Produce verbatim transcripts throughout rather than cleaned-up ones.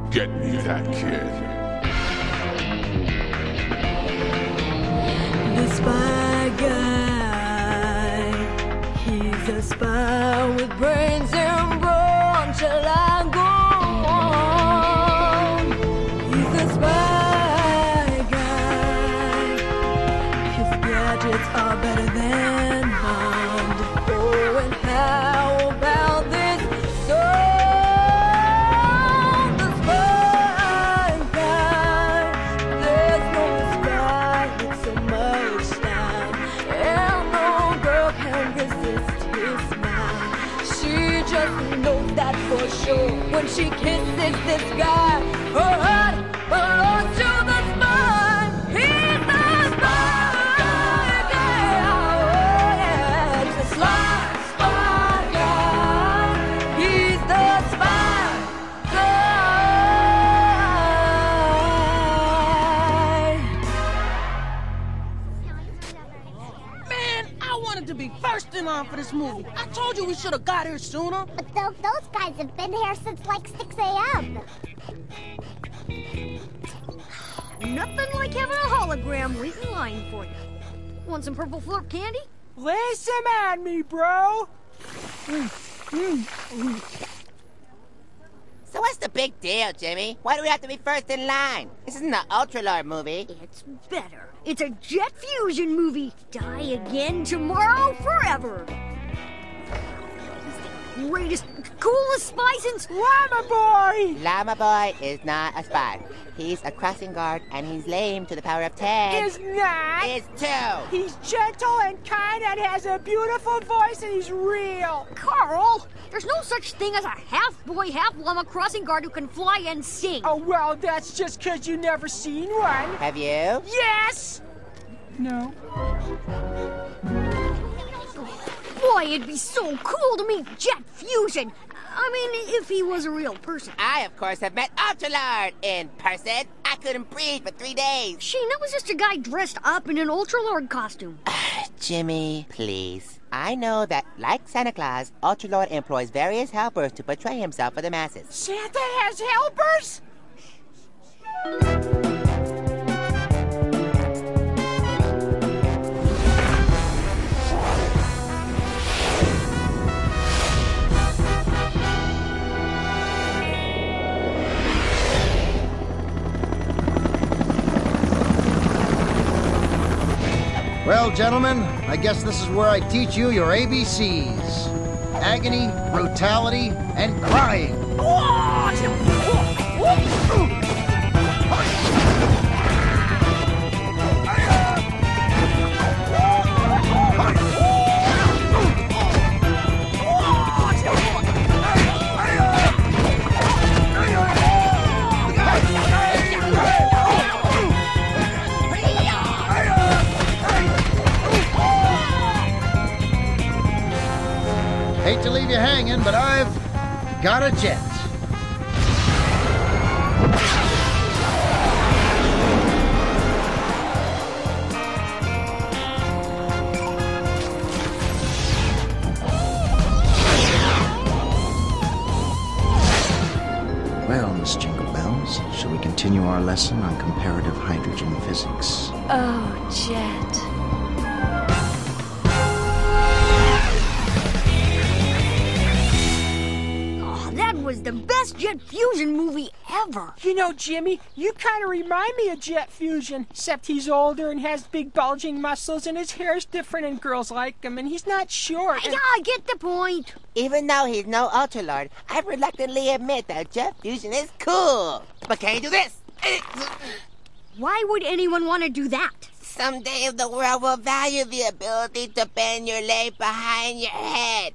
Get me that kid. The spy guy, he's a spy with brains and brawn. Shall I go on? He's a spy guy, his gadgets are better than mine. Oh, and how about this song? The spy guy, there's no spy with so much style, and no girl can resist his smile. She just knows that for sure when she kisses this guy. Her heart belongs to the spy. He's the spy guy. Oh yeah, he's the spy, spy guy. He's the spy guy. Man, I wanted to be first in line for this movie. I told you we should have got here sooner. But tho- those guys have been here since like six a.m. Nothing like having a hologram wait in line for you. Want some purple flirt candy? Lay some on me, bro. So what's the big deal, Jimmy? Why do we have to be first in line? This isn't an Ultralord movie. It's better. It's a jet fusion movie. Die again tomorrow forever. He's the greatest, coolest spy since Llama Boy! Llama Boy is not a spy. He's a crossing guard, and he's lame to the power of ten. Is not. Is two. He's gentle and kind and has a beautiful voice and he's real. Carl. There's no such thing as a half boy, half llama crossing guard who can fly and sing. Oh, well, that's just because you never seen one. Have you? Yes! No. Boy, it'd be so cool to meet Jet Fusion. I mean, if he was a real person. I, of course, have met Ultralord in person. I couldn't breathe for three days. Shane, that was just a guy dressed up in an Ultralord costume. Jimmy, please. I know that, like Santa Claus, Ultralord employs various helpers to portray himself for the masses. Santa has helpers? Well, gentlemen, I guess this is where I teach you your A B Cs. Agony, brutality, and crying. Hate to leave you hanging, but I've got a jet. Well, Miss Jingle Bells, shall we continue our lesson on comparative hydrogen physics? Oh, Jet. Was the best Jet Fusion movie ever. You know, Jimmy, you kind of remind me of Jet Fusion, except he's older and has big bulging muscles and his hair's different and girls like him and he's not short. And... Yeah, I get the point. Even though he's no Ultralord, I reluctantly admit that Jet Fusion is cool. But can you do this? Why would anyone want to do that? Someday the world will value the ability to bend your leg behind your head.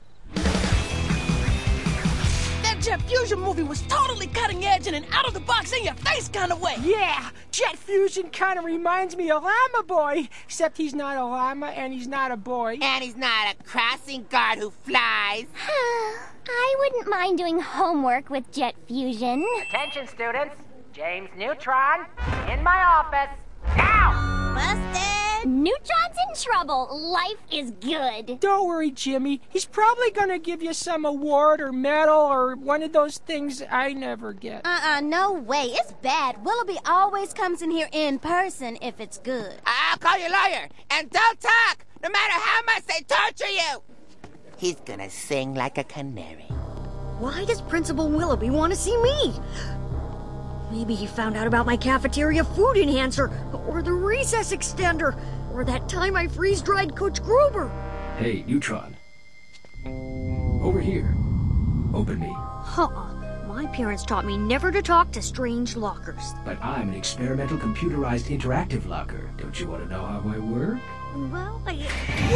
Jet Fusion movie was totally cutting edge in an out-of-the-box, in-your-face kind of way. Yeah, Jet Fusion kind of reminds me of Llama Boy, except he's not a llama and he's not a boy. And he's not a crossing guard who flies. I wouldn't mind doing homework with Jet Fusion. Attention, students. James Neutron, in my office. Now! Busted! Neutron's in trouble. Life is good. Don't worry, Jimmy. He's probably gonna give you some award or medal or one of those things I never get. Uh-uh, no way. It's bad. Willoughby always comes in here in person if it's good. I'll call your lawyer, and don't talk, no matter how much they torture you. He's gonna sing like a canary. Why does Principal Willoughby want to see me? Maybe he found out about my cafeteria food enhancer, or the recess extender, or that time I freeze-dried Coach Gruber. Hey, Neutron. Over here. Open me. Uh-uh. My parents taught me never to talk to strange lockers. But I'm an experimental computerized interactive locker. Don't you want to know how I work? Well, I...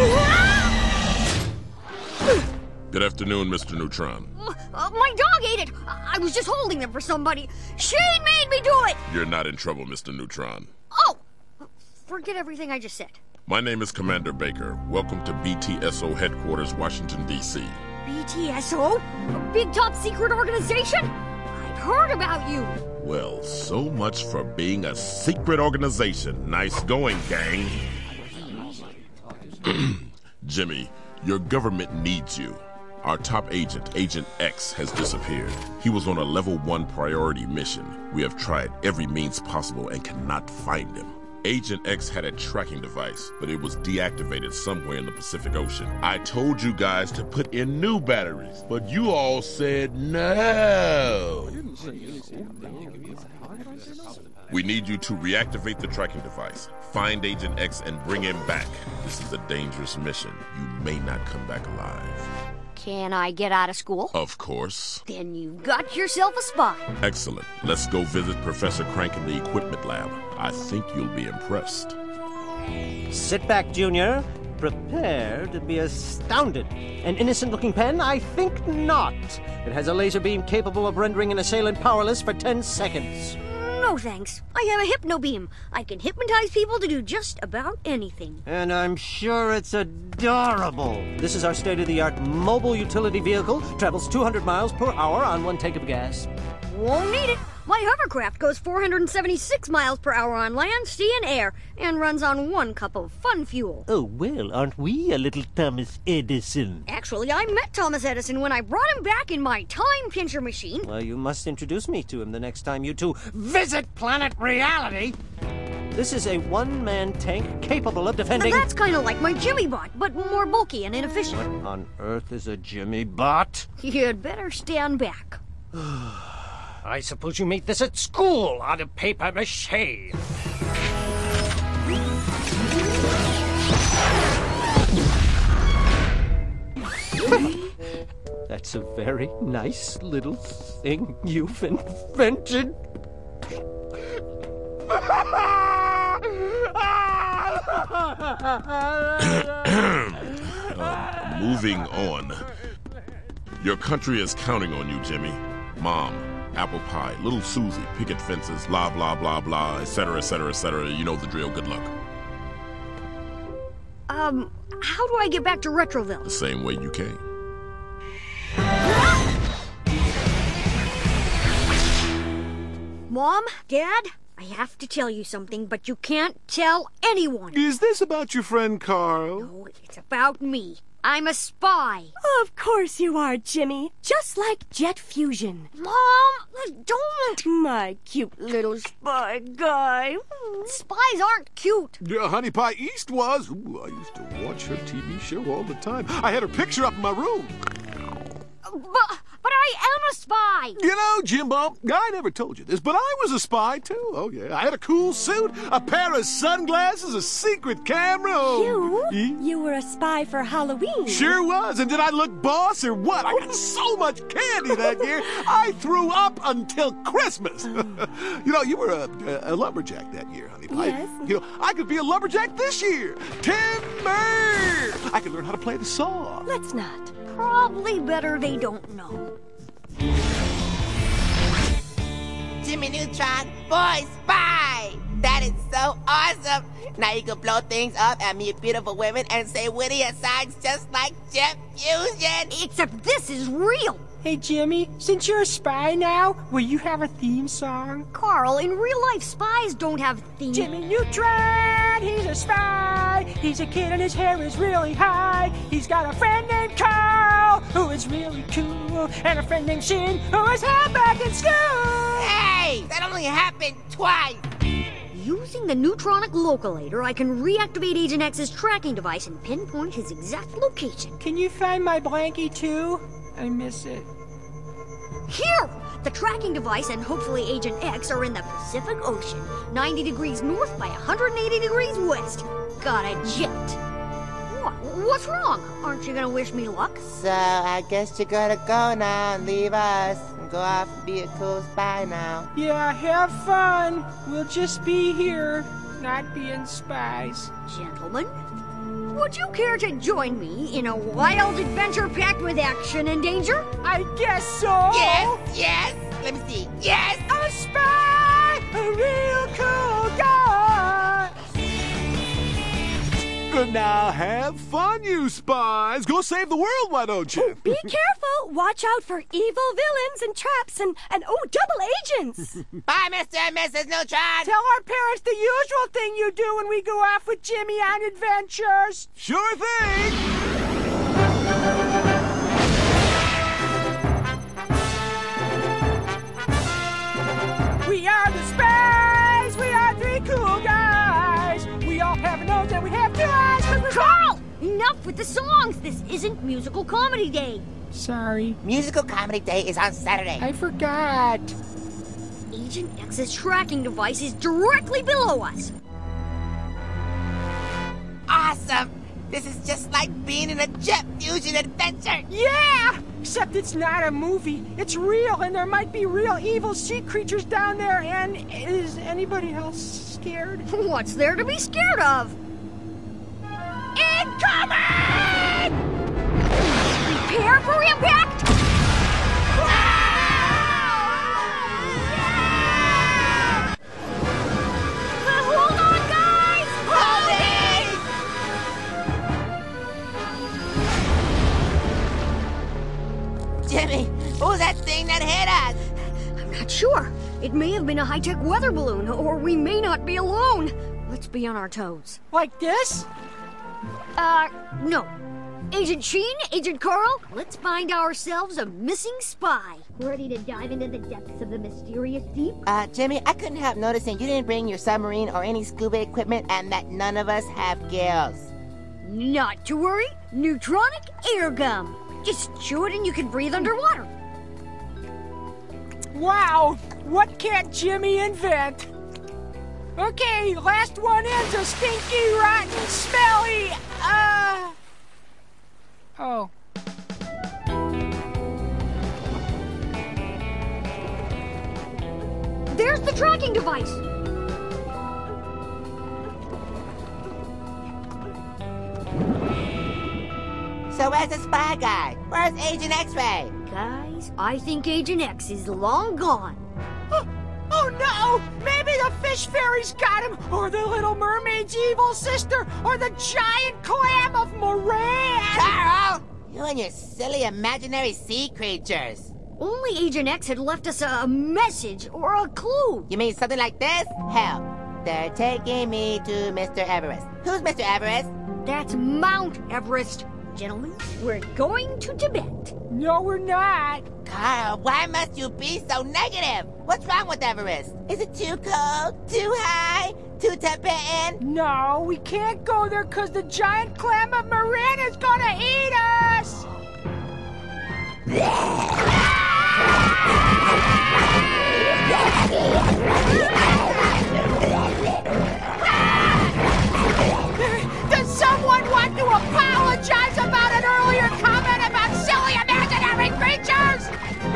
Good afternoon, Mister Neutron. Uh, my dog ate it! I-, I was just holding them for somebody. Shane made me do it! You're not in trouble, Mister Neutron. Oh! Forget everything I just said. My name is Commander Baker. Welcome to B T S O Headquarters, Washington, D C B T S O? A big top secret organization? I've heard about you. Well, so much for being a secret organization. Nice going, gang. Jimmy, your government needs you. Our top agent, Agent X, has disappeared. He was on a level one priority mission. We have tried every means possible and cannot find him. Agent X had a tracking device, but it was deactivated somewhere in the Pacific Ocean. I told you guys to put in new batteries, but you all said no. We need you to reactivate the tracking device. Find Agent X and bring him back. This is a dangerous mission. You may not come back alive. Can I get out of school? Of course. Then you've got yourself a spy. Excellent. Let's go visit Professor Crank in the equipment lab. I think you'll be impressed. Sit back, Junior. Prepare to be astounded. An innocent-looking pen? I think not. It has a laser beam capable of rendering an assailant powerless for ten seconds. No, thanks. I have a hypno-beam. I can hypnotize people to do just about anything. And I'm sure it's adorable. This is our state-of-the-art mobile utility vehicle. Travels two hundred miles per hour on one tank of gas. Won't need it. My hovercraft goes four hundred seventy-six miles per hour on land, sea, and air, and runs on one cup of fun fuel. Oh, well, aren't we a little Thomas Edison? Actually, I met Thomas Edison when I brought him back in my time pincher machine. Well, you must introduce me to him the next time you two visit Planet Reality. This is a one-man tank capable of defending... That's kind of like my Jimmy bot, but more bulky and inefficient. What on earth is a Jimmy bot? You'd better stand back. I suppose you made this at school out of paper mache. That's a very nice little thing you've invented. uh, moving on. Your country is counting on you, Jimmy. Mom, apple pie, little Susie, picket fences, blah, blah, blah, blah, et cetera, et cetera, et cetera. You know the drill. Good luck. Um, how do I get back to Retroville? The same way you came. Mom, Dad, I have to tell you something, but you can't tell anyone. Is this about your friend Carl? No, it's about me. I'm a spy. Of course you are, Jimmy. Just like Jet Fusion. Mom, don't. My cute little spy guy. Spies aren't cute. Yeah, Honey Pie East was. Ooh, I used to watch her T V show all the time. I had her picture up in my room. But, but I am a spy. You know, Jimbo, I never told you this, but I was a spy, too. Oh, yeah. I had a cool suit, a pair of sunglasses, a secret camera. Oh. You? E? You were a spy for Halloween. Sure was. And did I look boss or what? I got so much candy that year, I threw up until Christmas. You know, you were a, a, a lumberjack that year, Honey Pie. Yes. You know, I could be a lumberjack this year. Timber! I could learn how to play the saw. Let's not. Probably better they don't know. Jimmy Neutron, boy spy! That is so awesome! Now you can blow things up and meet beautiful women and say witty asides just like Jet Fusion! Except this is real! Hey, Jimmy, since you're a spy now, will you have a theme song? Carl, in real life, spies don't have themes. Jimmy Neutron, he's a spy. He's a kid and his hair is really high. He's got a friend named Carl, who is really cool, and a friend named Shin, who is held back in school. Hey, that only happened twice. Using the neutronic localator, I can reactivate Agent X's tracking device and pinpoint his exact location. Can you find my blankie, too? I miss it. Here! The tracking device and hopefully Agent X are in the Pacific Ocean, ninety degrees north by one hundred eighty degrees west. Got a jet. What? What's wrong? Aren't you gonna wish me luck? So, I guess you're gonna go now and leave us and go off and be a cool spy now. Yeah, have fun. We'll just be here, not being spies. Gentlemen, would you care to join me in a wild adventure packed with action and danger? I guess so. Yes, yes. Let me see. Yes. A spy, a real cool guy. Good now, have fun, you spies. Go save the world, why don't you? Be careful. Watch out for evil villains and traps and, and oh, double agents. Bye, Mister and Missus Neutron. Tell our parents the usual thing you do when we go off with Jimmy on adventures. Sure thing. We are the spies. We are three cool guys. We all have a nose and we have two eyes. Carl! Enough with the songs. This isn't musical comedy day. Sorry. Musical comedy day is on Saturday. I forgot. Agent X's tracking device is directly below us. Awesome. This is just like being in a jet fusion adventure. Yeah! Except it's not a movie. It's real, and there might be real evil sea creatures down there. And is anybody else scared? What's there to be scared of? Incoming! Prepare for impact! Hold on, guys! Hold it! Jimmy, what was that thing that hit us? I'm not sure. It may have been a high-tech weather balloon, or we may not be alone. Let's be on our toes. Like this? Uh, no. Agent Sheen, Agent Carl, let's find ourselves a missing spy. Ready to dive into the depths of the mysterious deep? Uh, Jimmy, I couldn't help noticing you didn't bring your submarine or any scuba equipment and that none of us have gills. Not to worry. Neutronic air gum. Just chew it and you can breathe underwater. Wow! What can't Jimmy invent? Okay, last one in's a stinky, rotten, smelly, uh... Oh. There's the tracking device. So where's the spy guy? Where's Agent X-Ray? Guys, I think Agent X is long gone. Oh, oh no! Maybe the fish fairy's got him, or the Little Mermaid's evil sister, or the giant clam of Moran! Carl! You and your silly imaginary sea creatures. Only Agent X had left us a, a message or a clue. You mean something like this? Hell, they're taking me to Mister Everest. Who's Mister Everest? That's Mount Everest. Gentlemen, we're going to Tibet. No, we're not. Carl, why must you be so negative? What's wrong with Everest? Is it too cold? Too high? Too Tibetan? No, we can't go there because the giant clam of Moran is gonna eat us! Does someone want to apologize about an earlier comment about silly imaginary creatures?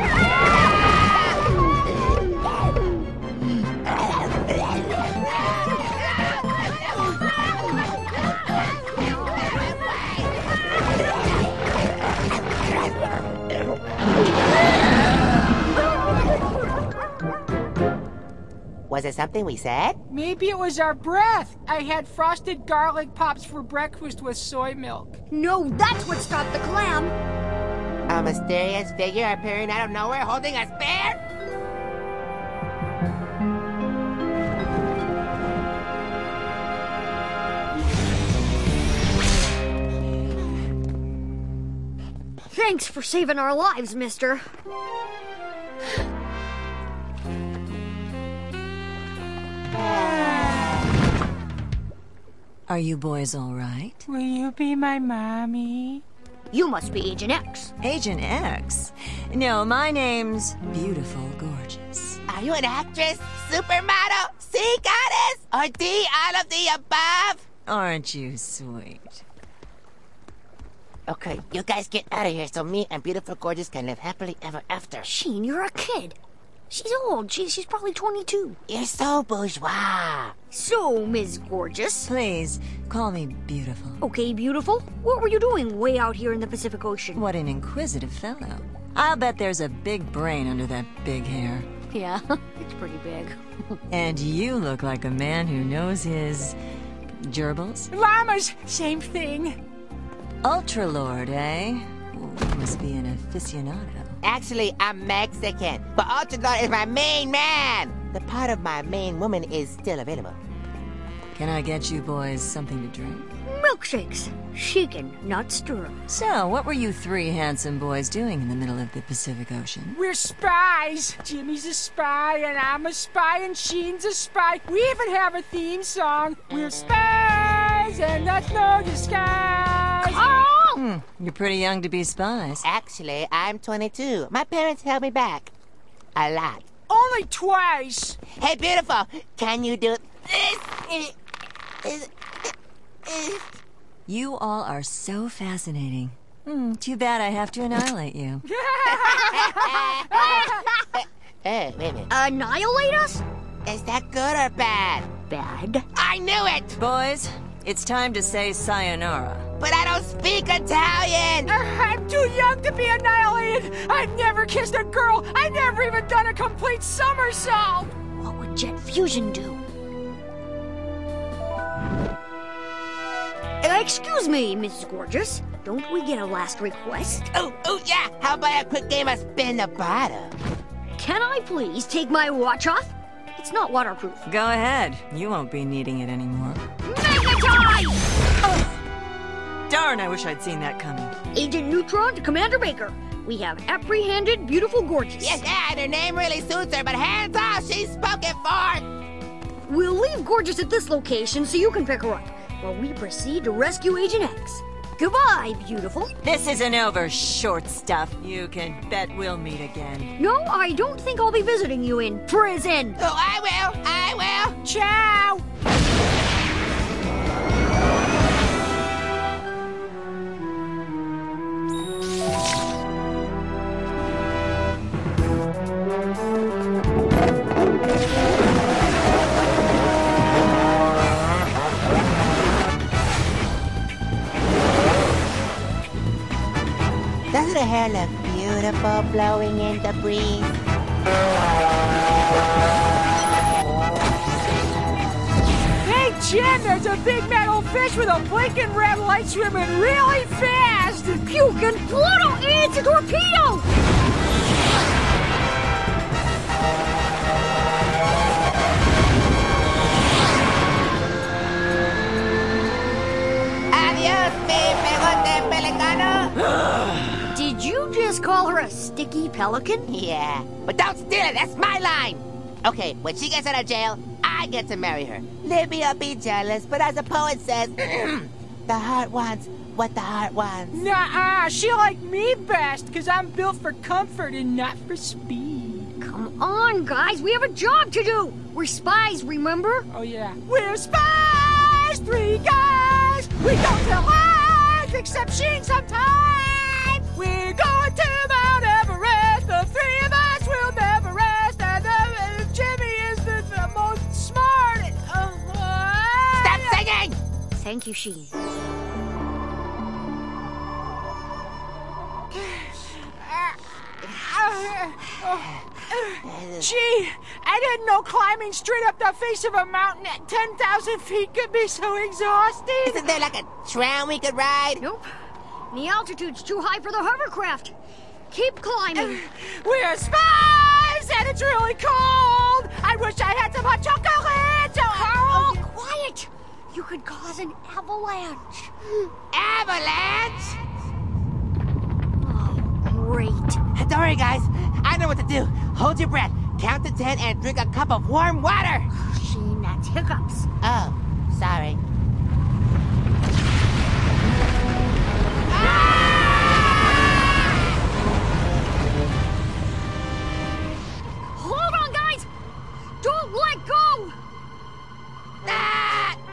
Was it something we said? Maybe it was our breath. I had frosted garlic pops for breakfast with soy milk. No, that's what stopped the clam. A mysterious figure appearing out of nowhere holding a spear? Thanks for saving our lives, mister. Are you boys all right? Will you be my mommy? You must be Agent X. Agent X? No, my name's Beautiful Gorgeous. Are you an actress, supermodel, sea goddess, or D, all of the above? Aren't you sweet? Okay, you guys get out of here so me and Beautiful Gorgeous can live happily ever after. Sheen, you're a kid. She's old. She, she's probably twenty-two. You're so bourgeois. So, Miss Gorgeous. Please, call me Beautiful. Okay, Beautiful. What were you doing way out here in the Pacific Ocean? What an inquisitive fellow. I'll bet there's a big brain under that big hair. Yeah, it's pretty big. And you look like a man who knows his... gerbils? Llamas, same thing. Ultralord, eh? Ooh, you must be an aficionado. Actually, I'm Mexican, but Ultralord is my main man. The part of my main woman is still available. Can I get you boys something to drink? Milkshakes. Shaken, not stirred. So, what were you three handsome boys doing in the middle of the Pacific Ocean? We're spies. Jimmy's a spy, and I'm a spy, and Sheen's a spy. We even have a theme song. We're spies, and that's no disguise. Oh! Hmm, you're pretty young to be spies. Actually, I'm twenty-two. My parents held me back. A lot. Only twice. Hey, Beautiful, can you do this? You all are so fascinating. Hmm, too bad I have to annihilate you. Hey, wait a minute. Annihilate us? Is that good or bad? Bad. I knew it! Boys, it's time to say sayonara. But I don't speak Italian! Uh, I'm too young to be annihilated! I've never kissed a girl! I've never even done a complete somersault! What would jet fusion do? Uh, excuse me, Missus Gorgeous. Don't we get a last request? Oh, oh, yeah! How about a quick game of spin the bottle? Can I please take my watch off? It's not waterproof. Go ahead. You won't be needing it anymore. Magnetize! Oh. Darn, I wish I'd seen that coming. Agent Neutron to Commander Baker. We have apprehended Beautiful Gorgeous. Yes, and her name really suits her, but hands off, she's spoken for! We'll leave Gorgeous at this location so you can pick her up, while we proceed to rescue Agent X. Goodbye, Beautiful. This isn't over, short stuff. You can bet we'll meet again. No, I don't think I'll be visiting you in prison. Oh, I will, I will. Ciao! Doesn't her hair look beautiful blowing in the breeze? Hey, Jim, there's a big metal fish with a blinking red light swimming really fast! Puking Pluto, it's a torpedo! Adios, mi pegote pelicano! Did you just call her a sticky pelican? Yeah, but don't steal it, that's my line! Okay, when she gets out of jail, I get to marry her. Libya be jealous, but as the poet says, the heart wants what the heart wants. Nuh-uh, she liked me best, because I'm built for comfort and not for speed. Come on, guys, we have a job to do. We're spies, remember? Oh, yeah. We're spies, three guys. We don't tell lies, except Sheen sometimes. We're going to Mount Everest. The three of us will never rest. And uh, Jimmy is the, the most smart. Uh, uh, Stop singing! Thank you, Sheen. Gee, I didn't know climbing straight up the face of a mountain at ten thousand feet could be so exhausting. Isn't there like a tram we could ride? Nope. The altitude's too high for the hovercraft. Keep climbing. We're spies, and it's really cold. I wish I had some hot chocolate. Carl, oh, quiet. You could cause an avalanche. Avalanche? Oh, great. Don't worry, guys. I know what to do. Hold your breath, count to ten, and drink a cup of warm water. Sheen, that's hiccups. Oh, sorry. Hold on, guys! Don't let go! Ah!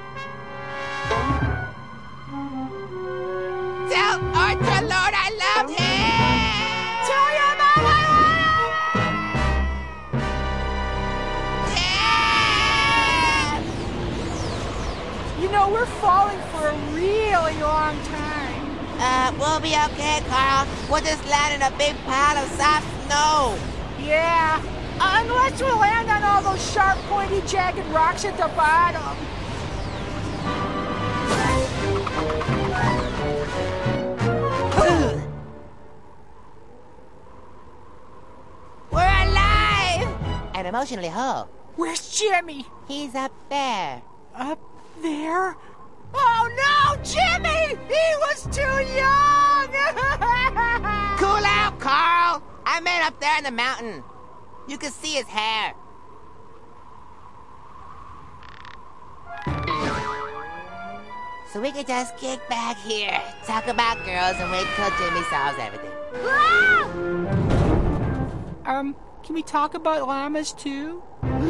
Tell Archer Lord I love him! Tell your mama! Yeah! You know, we're falling for a really long time. Uh, we'll be okay, Carl. We'll just land in a big pile of soft snow. Yeah, unless we land on all those sharp, pointy, jagged rocks at the bottom. We're alive! And emotionally whole. Where's Jimmy? He's up there. Up there? Oh no, Jimmy! He was too young! Cool out, Carl! I meant up there in the mountain. You can see his hair. So we can just kick back here, talk about girls, and wait till Jimmy solves everything. um, can we talk about llamas too?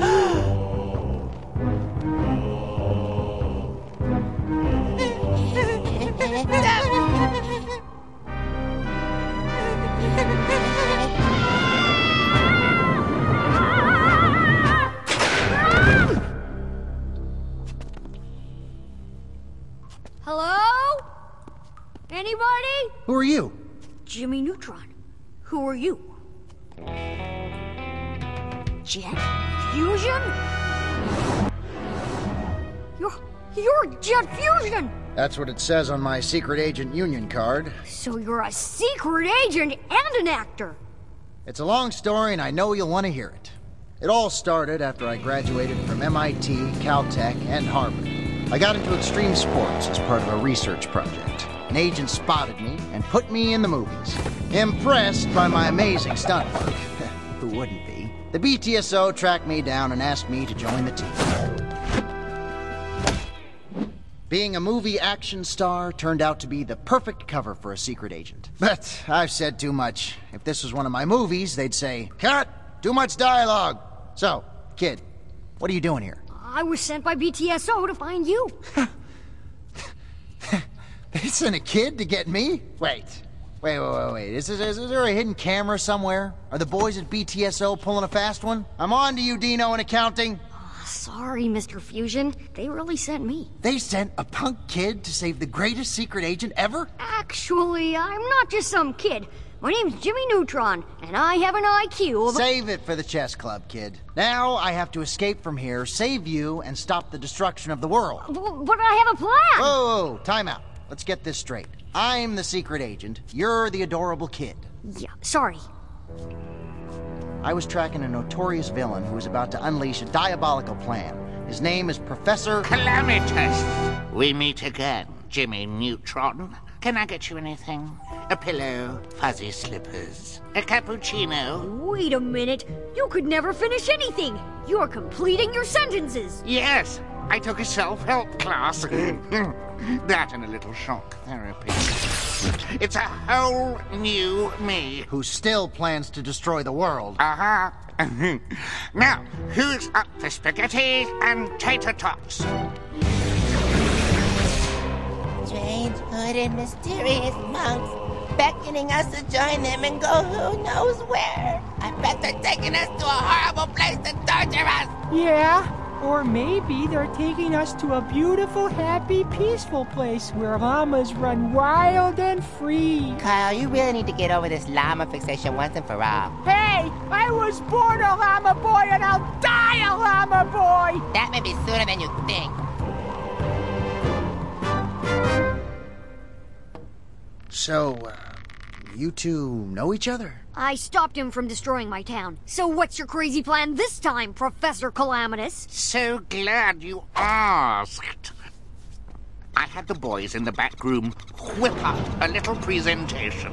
Hello? Anybody? Who are you? Jimmy Neutron. Who are you? Jet Fusion? You're... you're Jet Fusion! That's what it says on my secret agent union card. So you're a secret agent and an actor. It's a long story, and I know you'll want to hear it. It all started after I graduated from M I T, Caltech, and Harvard. I got into extreme sports as part of a research project. An agent spotted me and put me in the movies. Impressed by my amazing stunt work, who wouldn't be, the B T S O tracked me down and asked me to join the team. Being a movie action star turned out to be the perfect cover for a secret agent. But I've said too much. If this was one of my movies, they'd say, "Cut! Too much dialogue!" So, kid, what are you doing here? I was sent by B T S O to find you. They sent a kid to get me? Wait. Wait, wait, wait, wait. Is, is, is there a hidden camera somewhere? Are the boys at B T S O pulling a fast one? I'm on to you, Dino, in accounting. Oh, sorry, Mister Fusion. They really sent me. They sent a punk kid to save the greatest secret agent ever? Actually, I'm not just some kid. My name's Jimmy Neutron, and I have an I Q of... Save it for the chess club, kid. Now I have to escape from here, save you, and stop the destruction of the world. But I have a plan! Whoa, whoa, whoa, time out. Let's get this straight. I'm the secret agent. You're the adorable kid. Yeah, sorry. I was tracking a notorious villain who was about to unleash a diabolical plan. His name is Professor... Calamitous! We meet again, Jimmy Neutron. Can I get you anything? A pillow, fuzzy slippers, a cappuccino? Wait a minute. You could never finish anything. You're completing your sentences. Yes, I took a self-help class. That and a little shock therapy. It's a whole new me. Who still plans to destroy the world. Uh-huh. Now, who's up for spaghetti and tater tots? Strange, hooded, mysterious monks beckoning us to join them and go who knows where. I bet they're taking us to a horrible place to torture us. Yeah, or maybe they're taking us to a beautiful, happy, peaceful place where llamas run wild and free. Kyle, you really need to get over this llama fixation once and for all. Hey, I was born a llama boy and I'll die a llama boy. That may be sooner than you think. So, uh, you two know each other? I stopped him from destroying my town. So what's your crazy plan this time, Professor Calamitous? So glad you asked. I had the boys in the back room whip up a little presentation.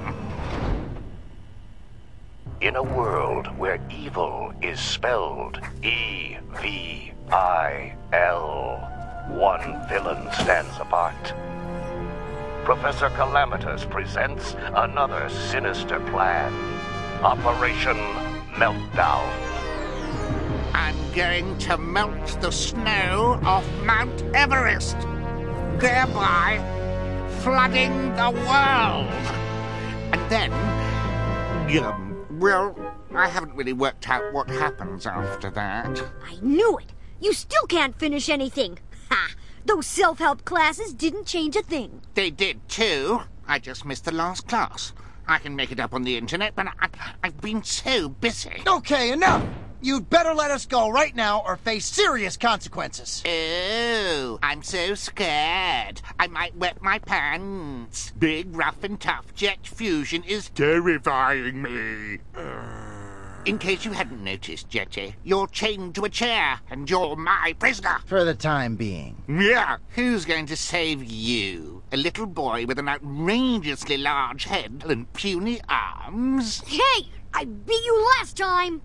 In a world where evil is spelled E V I L, one villain stands apart. Professor Calamitous presents another sinister plan. Operation Meltdown. I'm going to melt the snow off Mount Everest, thereby flooding the world. And then, um, well, I haven't really worked out what happens after that. I knew it! You still can't finish anything! Ha! Those self-help classes didn't change a thing. They did too. I just missed the last class. I can make it up on the internet, but I, I've been so busy. Okay, enough! You'd better let us go right now or face serious consequences. Oh, I'm so scared. I might wet my pants. Big, rough and tough jet fusion is terrifying me. In case you hadn't noticed, Jetty, you're chained to a chair, and you're my prisoner. For the time being. Yeah, who's going to save you? A little boy with an outrageously large head and puny arms? Hey! I beat you last time!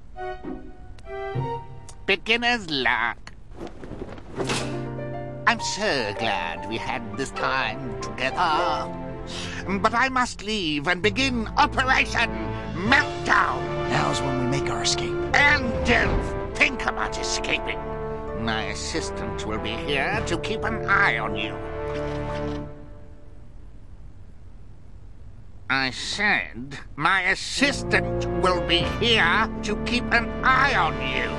Beginner's luck. I'm so glad we had this time together. But I must leave and begin Operation Meltdown. Now's when we make our escape. And don't think about escaping. My assistant will be here to keep an eye on you. I said my assistant will be here to keep an eye on you.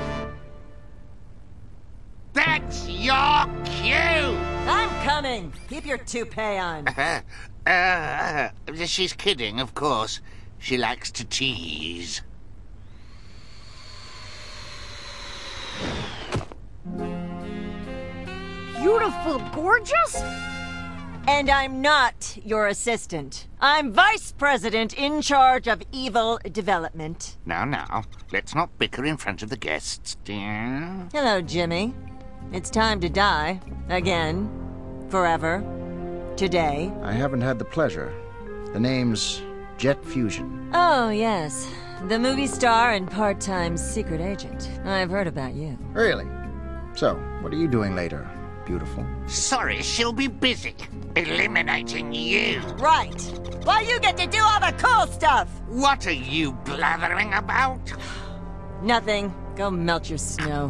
That's your cue! I'm coming! Keep your toupee on. Uh, uh, she's kidding, of course. She likes to tease. Beautiful, gorgeous? And I'm not your assistant. I'm vice president in charge of evil development. Now, now, let's not bicker in front of the guests, dear. Hello, Jimmy. It's time to die. Again. Forever. Today. I haven't had the pleasure. The name's Jet Fusion. Oh, yes. The movie star and part-time secret agent. I've heard about you. Really? So, what are you doing later, beautiful? Sorry, she'll be busy. Eliminating you. Right. Well, you get to do all the cool stuff. What are you blathering about? Nothing. Go melt your snow.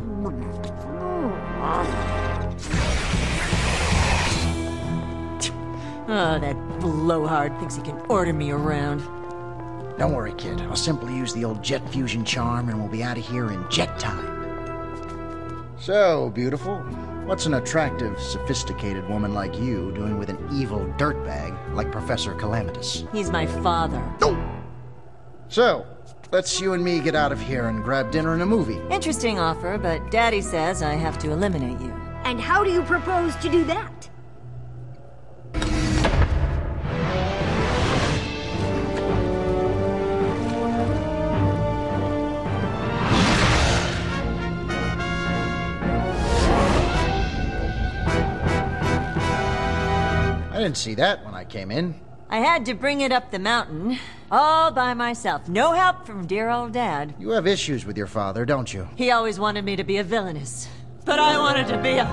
Oh, that blowhard thinks he can order me around. Don't worry, kid. I'll simply use the old Jet Fusion charm and we'll be out of here in jet time. So, beautiful, what's an attractive, sophisticated woman like you doing with an evil dirtbag like Professor Calamitous? He's my father. Oh! So, let's you and me get out of here and grab dinner and a movie. Interesting offer, but Daddy says I have to eliminate you. And how do you propose to do that? I didn't see that when I came in. I had to bring it up the mountain, all by myself. No help from dear old Dad. You have issues with your father, don't you? He always wanted me to be a villainess. But I wanted to be a...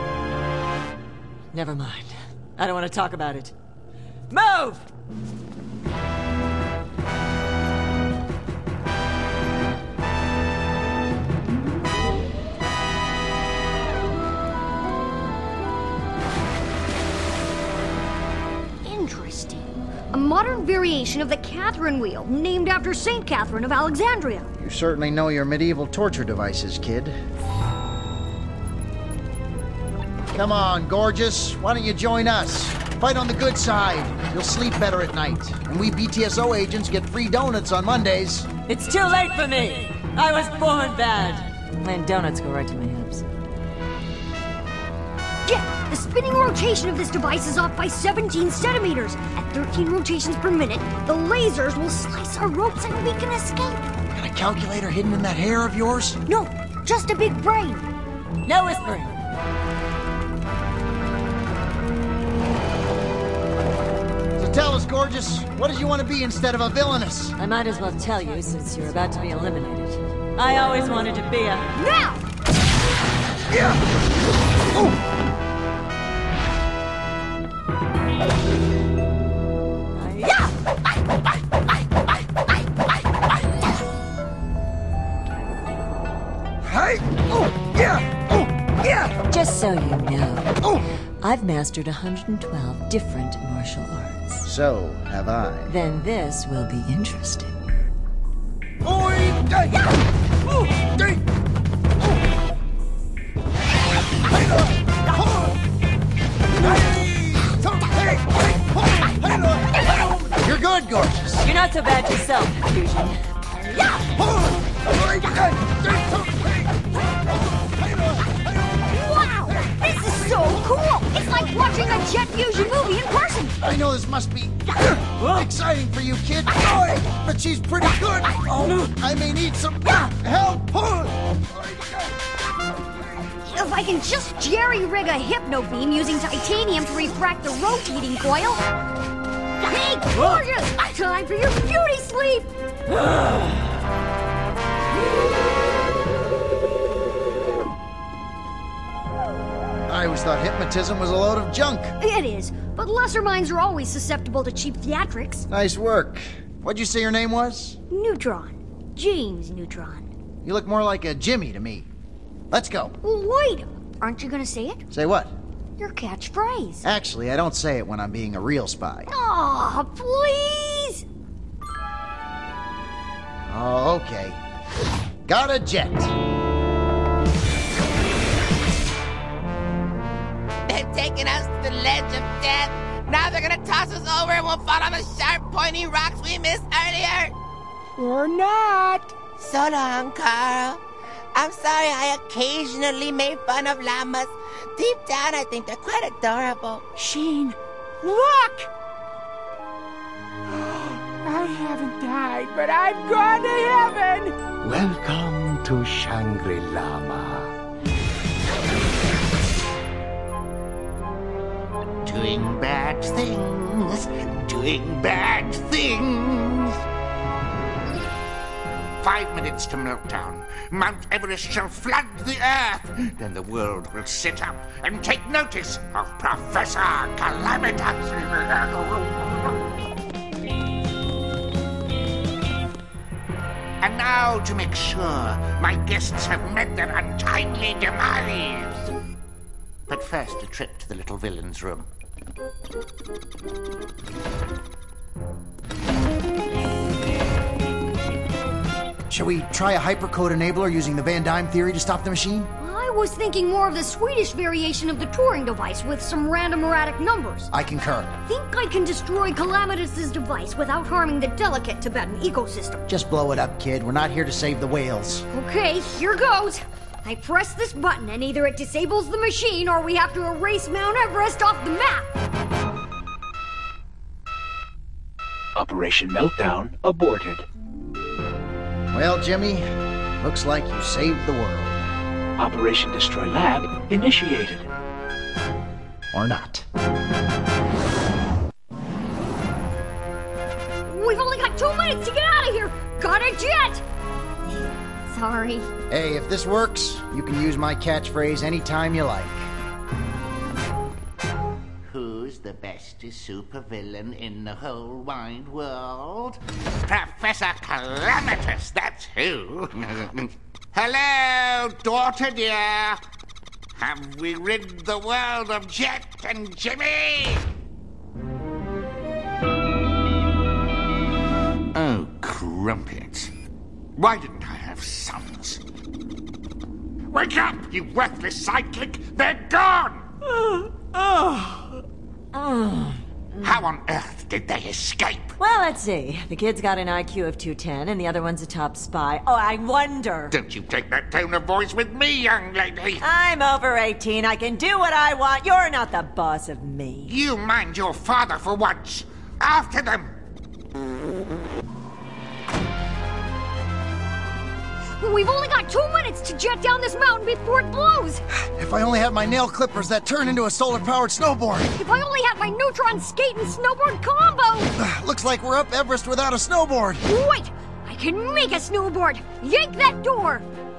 Never mind. I don't want to talk about it. Move! Interesting. A modern variation of the Catherine wheel, named after Saint Catherine of Alexandria. You certainly know your medieval torture devices, kid. Come on, gorgeous. Why don't you join us? Fight on the good side. You'll sleep better at night. And we B T S O agents get free donuts on Mondays. It's too late for me. I was born bad. And donuts go right to my hips. Jet, the spinning rotation of this device is off by seventeen centimeters. At thirteen rotations per minute, the lasers will slice our ropes and we can escape. Got a calculator hidden in that hair of yours? No, just a big brain. No whispering. So tell us, gorgeous, what did you want to be instead of a villainess? I might as well tell you since you're about to be eliminated. I always wanted to be a... Now! Yeah! Oh! Hey! Oh! Yeah! Oh! Yeah! Just so you know, oh. I've mastered one hundred twelve different martial arts. So have I. Then this will be interesting. Oi! Yeah! Oh! Hey! You're good, gorgeous. You're not so bad yourself, Fusion. Wow! This is so cool! It's like watching a Jet Fusion movie in person! I know this must be exciting for you, kid, but she's pretty good. Oh, I may need some help. If I can just jerry-rig a hypno beam using titanium to refract the rotating coil... Hey, gorgeous! Time for your beauty sleep! I always thought hypnotism was a load of junk. It is, but lesser minds are always susceptible to cheap theatrics. Nice work. What'd you say your name was? Neutron. James Neutron. You look more like a Jimmy to me. Let's go. Well, wait! Aren't you gonna say it? Say what? Your catchphrase. Actually, I don't say it when I'm being a real spy. Aw, please! Oh, okay. Got a jet. They're taking us to the ledge of death. Now they're gonna toss us over and we'll fall on the sharp, pointy rocks we missed earlier. Or not. So long, Carl. I'm sorry I occasionally made fun of llamas. Deep down, I think they're quite adorable. Sheen, look! I haven't died, but I've gone to heaven! Welcome to Shangri-Lama. Doing bad things, doing bad things. Five minutes to meltdown. Mount Everest shall flood the earth. Then the world will sit up and take notice of Professor Calamitas. And now to make sure my guests have met their untimely demise. But first, a trip to the little villain's room. Shall we try a hypercode enabler using the Van Dyne theory to stop the machine? I was thinking more of the Swedish variation of the Turing device with some random erratic numbers. I concur. Think I can destroy Calamitas' device without harming the delicate Tibetan ecosystem. Just blow it up, kid. We're not here to save the whales. Okay, here goes. I press this button and either it disables the machine or we have to erase Mount Everest off the map. Operation Meltdown aborted. Well, Jimmy, looks like you saved the world. Operation Destroy Lab initiated. Or not. We've only got two minutes to get out of here. Got a jet. Sorry. Hey, if this works, you can use my catchphrase anytime you like. Who's the best supervillain in the whole wide world? Professor Calamitas, that's who. Hello, daughter dear. Have we rid the world of Jet and Jimmy? Oh, crumpets. Why didn't I have sons? Wake up, you worthless sidekick! They're gone! Oh. Oh. How on earth did they escape? Well, let's see. The kid's got an I Q of two ten, and the other one's a top spy. Oh, I wonder. Don't you take that tone of voice with me, young lady. I'm over eighteen. I can do what I want. You're not the boss of me. You mind your father for once. After them. We've only got two minutes to jet down this mountain before it blows. If I only had my nail clippers that turn into a solar-powered snowboard. If I only had my neutron skate and snowboard combo. Looks like we're up Everest without a snowboard. Wait, I can make a snowboard. Yank that door.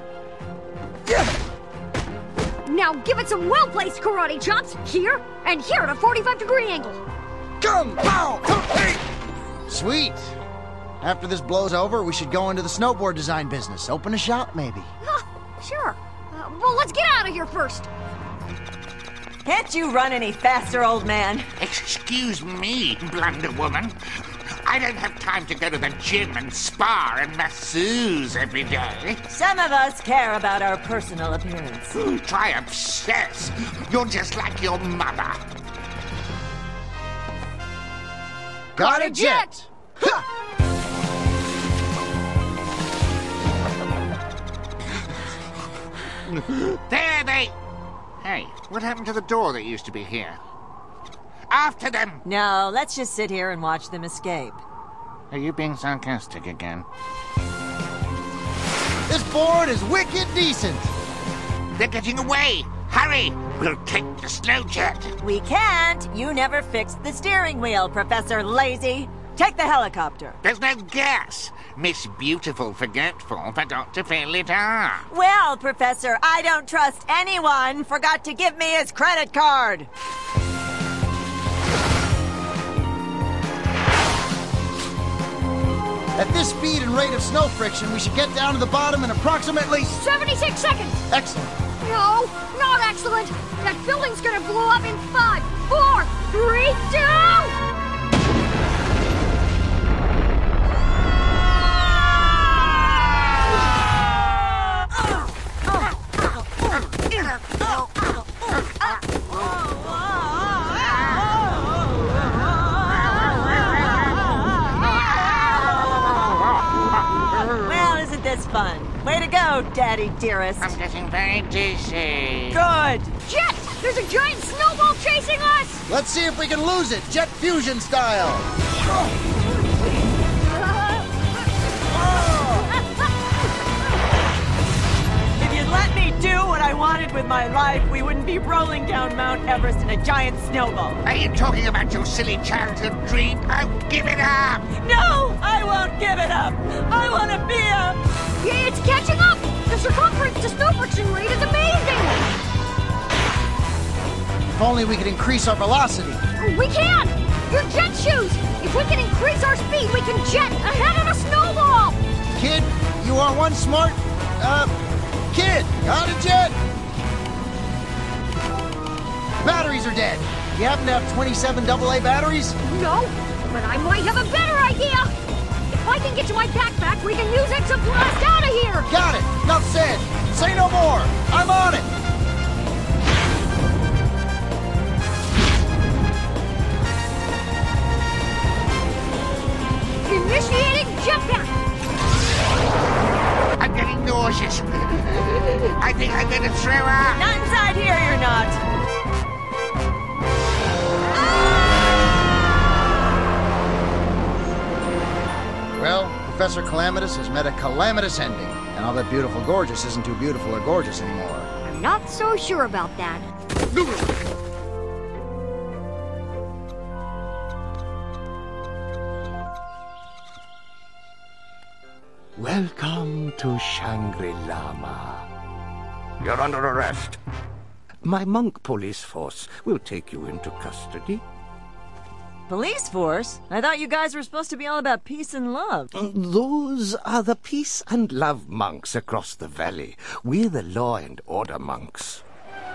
Now give it some well-placed karate chops here and here at a forty-five degree angle. Come, pow, hey. Sweet. After this blows over, we should go into the snowboard design business. Open a shop, maybe. Uh, sure. Uh, well, let's get out of here first. Can't you run any faster, old man? Excuse me, blunder woman. I don't have time to go to the gym and spa and masseuse every day. Some of us care about our personal appearance. Ooh, try obsess. You're just like your mother. Got a jet! Ha! There they... Hey, what happened to the door that used to be here? After them! No, let's just sit here and watch them escape. Are you being sarcastic again? This board is wicked decent. They're getting away! Hurry! We'll take the snow jet. We can't! You never fixed the steering wheel, Professor Lazy. Take the helicopter. There's no gas. Miss Beautiful Forgetful forgot to fill it up. Well, Professor, I don't trust anyone. Forgot to give me his credit card. At this speed and rate of snow friction, we should get down to the bottom in approximately... seventy-six seconds! Excellent. No, not excellent. That building's gonna blow up in five, four, three, two... Well, isn't this fun? Way to go, Daddy dearest. I'm getting very dizzy. Good. Jet! There's a giant snowball chasing us! Let's see if we can lose it, jet fusion style. If you'd let me do what I wanted with my life, we wouldn't be rolling down Mount Everest in a giant snowball. Are you talking about your silly childhood dream? Oh, give it up! No, I won't give it up. I want to be a... Yeah, it's catching up! The circumference to snow friction rate is amazing! If only we could increase our velocity. We can! Your jet shoes! If we can increase our speed, we can jet ahead of a snowball! Kid, you are one smart, uh, kid. Got a jet! Batteries are dead. You happen to have twenty-seven double A batteries? No, but I might have a better idea! If I can get to my backpack, we can use it to blast out of here! Got it! Enough said! Say no more! I'm on it! Initiating jetpack! I'm getting nauseous. I think I'm gonna throw up. Not inside here, you're not. Well, Professor Calamitous has met a calamitous ending, and I'll bet Beautiful Gorgeous isn't too beautiful or gorgeous anymore. I'm not so sure about that. Welcome to Shangri-Lama. You're under arrest. My monk police force will take you into custody. Police force? I thought you guys were supposed to be all about peace and love. Those are the peace and love monks across the valley. We're the law and order monks.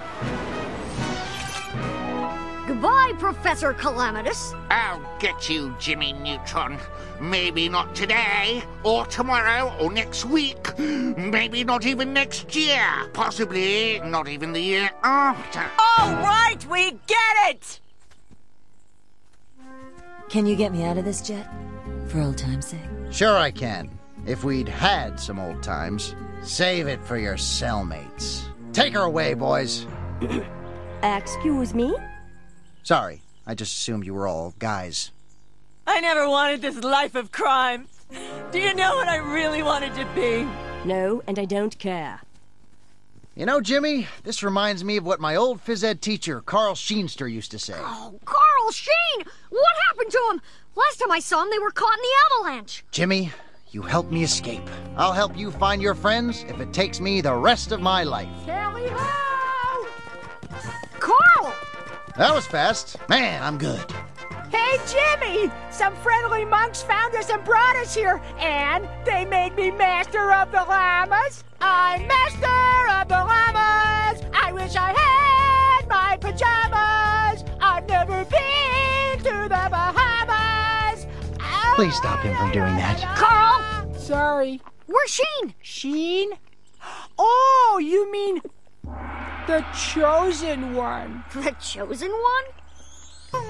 Goodbye, Professor Calamitous. I'll get you, Jimmy Neutron. Maybe not today, or tomorrow, or next week. Maybe not even next year. Possibly not even the year after. All right, we get it! Can you get me out of this, Jet? For old time's sake? Sure I can. If we'd had some old times. Save it for your cellmates. Take her away, boys. Excuse me? Sorry, I just assumed you were all guys. I never wanted this life of crime. Do you know what I really wanted to be? No, and I don't care. You know, Jimmy, this reminds me of what my old phys ed teacher, Carl Sheenster, used to say. Oh, Carl Sheen! What happened to him? Last time I saw him, they were caught in the avalanche. Jimmy, you helped me escape. I'll help you find your friends if it takes me the rest of my life. Tally-ho! Carl! That was fast. Man, I'm good. Hey, Jimmy! Some friendly monks found us and brought us here, and they made me master of the llamas. I'm master of the llamas. I wish I had my pajamas. I've never been to the Bahamas. Please stop him from doing that. Carl! Sorry. Where's Sheen? Sheen? Oh, you mean the chosen one. The chosen one?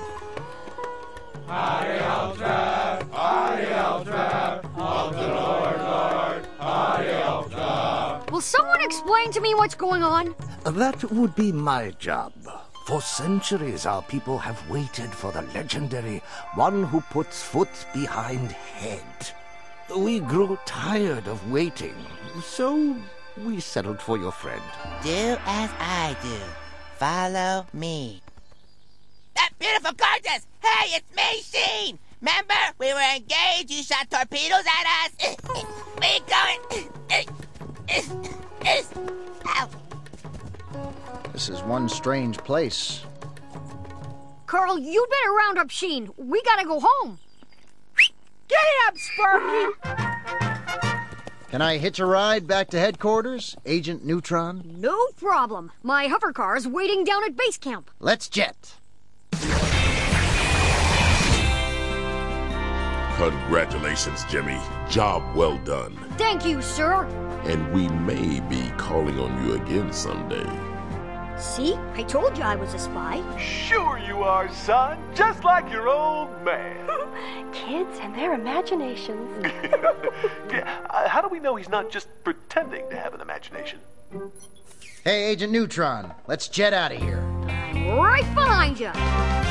Ariel-Trap, Ariel-Trap, of the Lord, Lord, Ariel-Trap. Will someone explain to me what's going on? That would be my job. For centuries, our people have waited for the legendary one who puts foot behind head. We grew tired of waiting, so we settled for your friend. Do as I do. Follow me. That beautiful, gorgeous! Hey, it's me, Sheen! Remember? We were engaged, you shot torpedoes at us! Where you going? Ow. This is one strange place. Carl, you better round up Sheen. We gotta go home. Get up, Sparky! Can I hitch a ride back to headquarters, Agent Neutron? No problem. My hover car is waiting down at base camp. Let's jet. Congratulations, Jimmy. Job well done. Thank you, sir. And we may be calling on you again someday. See? I told you I was a spy. Sure you are, son. Just like your old man. Kids and their imaginations. Yeah, uh, how do we know he's not just pretending to have an imagination? Hey, Agent Neutron, let's jet out of here. Right behind you.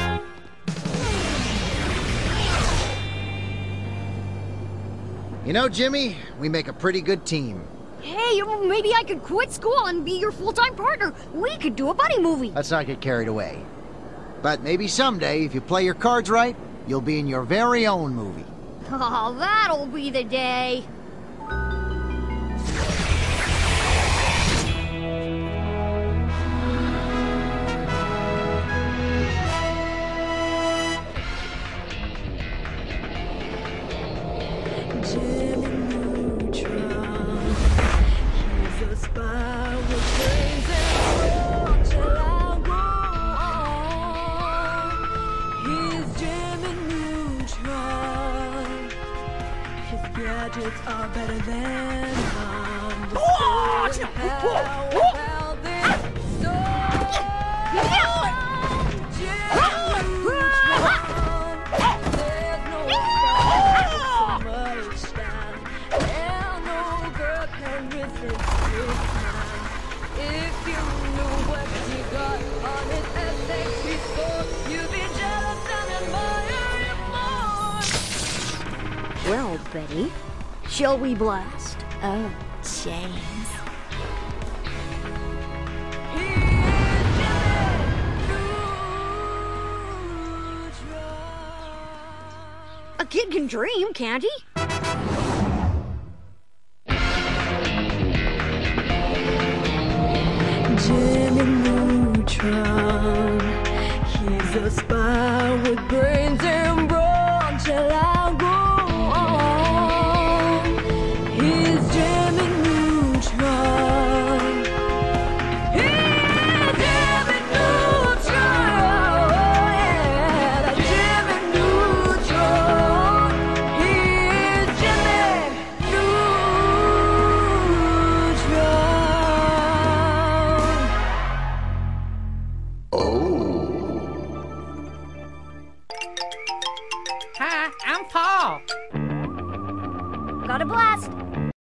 You know, Jimmy, we make a pretty good team. Hey, maybe I could quit school and be your full-time partner. We could do a buddy movie. Let's not get carried away. But maybe someday, if you play your cards right, you'll be in your very own movie. Oh, that'll be the day. Gadgets are better than bombs. Oh! Still how about this There's no stop, so much time, and no girl can resist this time. If you knew what he got on his S A T score, you'd be jealous and admire him more. Well, Betty, shall we blast? Oh, James. A kid can dream, can't he? Jimmy Neutron, he's a spy with brains.